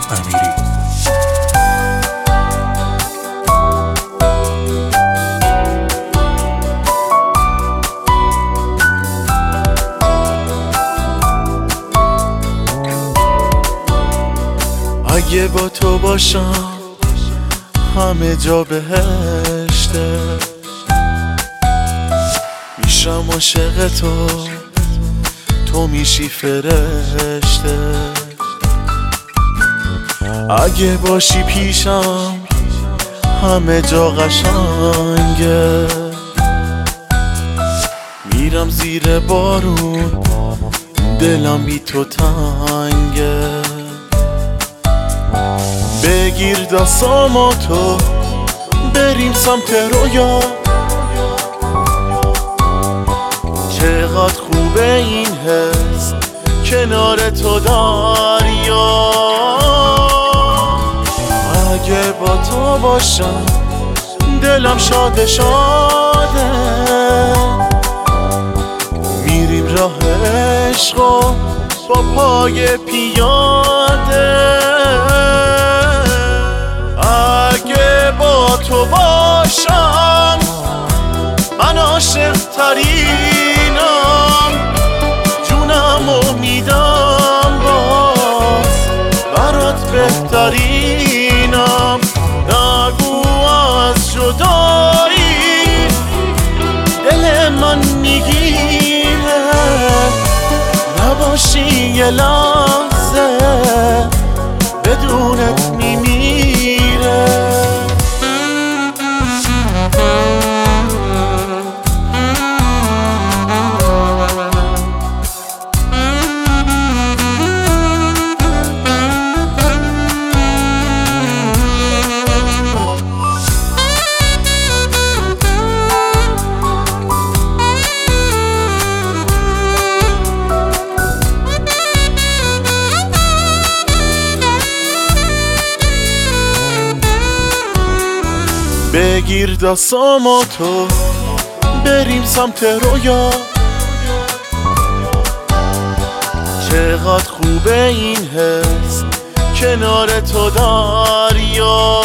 امیری. اگه با تو باشم همه جا بهشته، میشم عاشق تو میشی فرشته. اگه باشی پیشم همه جا قشنگه، میرم زیر بارون دلم بی تو تنگه. بگیر دستامو تو بریم سمت رویا، چقدر خوبه این حس کنار تو دریا. اگه با تو باشم دلم شاده شاده، میریم راه عشق و با پای پیاده. اگه با تو باشم من عاشق ترینم، جونمو میدم باز برات بهترینم. نگو از جدایی دل من میگیره، نباشی یه لحظه بدونت میمیره. بگیر دستامو تو بریم سمت رویا، چقدر خوبه این حس کنار تو دریا.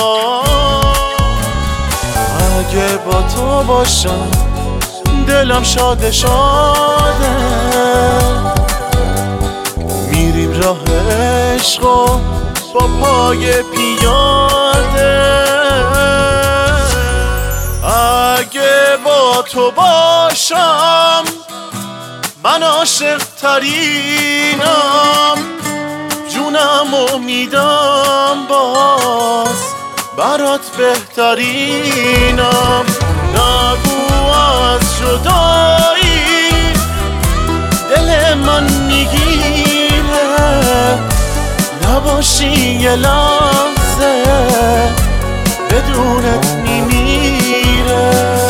اگه با تو باشم دلم شاده شاده، میریم راه عشق و با پای پیاده. اگه با تو باشم من عاشق ترینم، جونمو میدم باز برات بهترینم. نگو از جدایی دل من میگیره، نباشی یه لحظه بدونت میمیره.